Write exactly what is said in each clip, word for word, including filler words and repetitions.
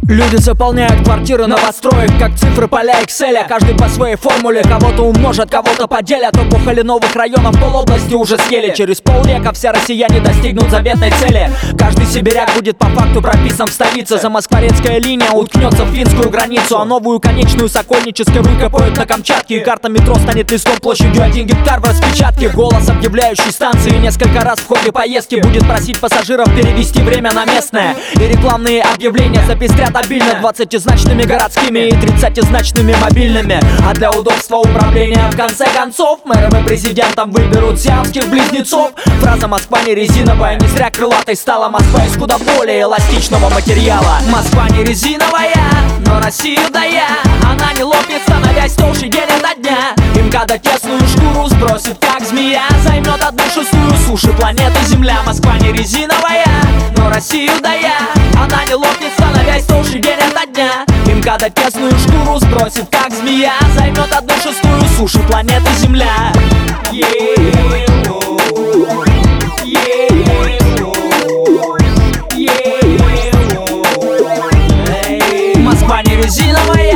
Люди заполняют квартиры новостроек, как цифры поля Экселя. Каждый по своей формуле, кого-то умножат, кого-то поделят. Опухоли новых районов полобласти уже съели. Через полвека все россияне достигнут заветной цели. Каждый сибиряк будет по факту прописан в столице. Замоскворецкая линия уткнется в финскую границу, а новую конечную Сокольнической выкопают на Камчатке. И карта метро станет листом площадью один гектар в распечатке. Голос объявляющий станции несколько раз в ходе поездки будет просить пассажиров перевести время на местное. И рекламные объявления запестрят обильно двадцатизначными городскими и тридцатизначными мобильными. А для удобства управления в конце концов мэром и президентом выберут сиамских близнецов. Фраза «Москва не резиновая» не зря крылатой стала. Москва из куда более эластичного материала. Москва не резиновая, но Россию дая. Она не лопнет, становясь толще день ото дня. Им когда тесную шкуру сбросит, как змея, займет одну шестую суши планеты Земля. Москва не резиновая, но Россию дая. Она не лопнет, становясь толще день ото дня. Им когда тесную шкуру сбросит, как змея, займет одну шестую суши планеты Земля. Москва не резиновая.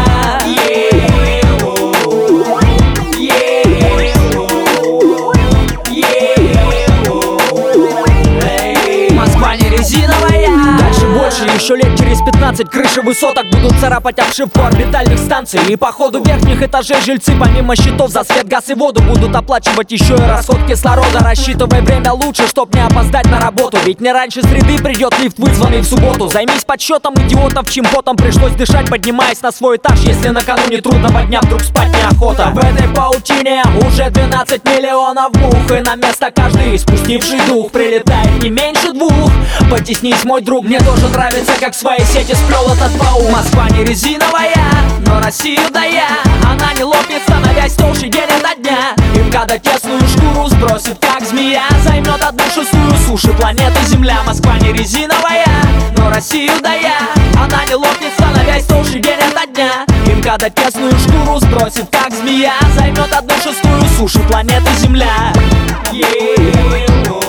Москва не резиновая. Дальше больше, еще лет через пятнадцать крыши высоток будут царапать обшивку орбитальных станций. И по ходу верхних этажей жильцы помимо счетов за свет, газ и воду будут оплачивать еще и расход кислорода. Рассчитывай время лучше, чтоб не опоздать на работу, ведь не раньше среды придет лифт, вызванный в субботу. Займись подсчетом идиотов, чьим потом пришлось дышать, поднимаясь на свой этаж, если накануне трудного дня вдруг спать неохота. В этой паутине уже двенадцать миллионов мух, и на место каждый, спустивший дух, прилетает не меньше двух. Потеснись, мой друг, мне тоже нравится, как в своей сети сплел этот паук. Москва не резиновая, но Россию дая. Она не лопнет, становясь толще день ото дня. Им когда тесную шкуру сбросит, как змея, займет одну шестую суши планеты Земля. Москва не резиновая, но Россию дая. Она не лопнет, становясь толще день ото дня. Им когда тесную шкуру сбросит, как змея, займет одну шестую суши планеты Земля. Yeah.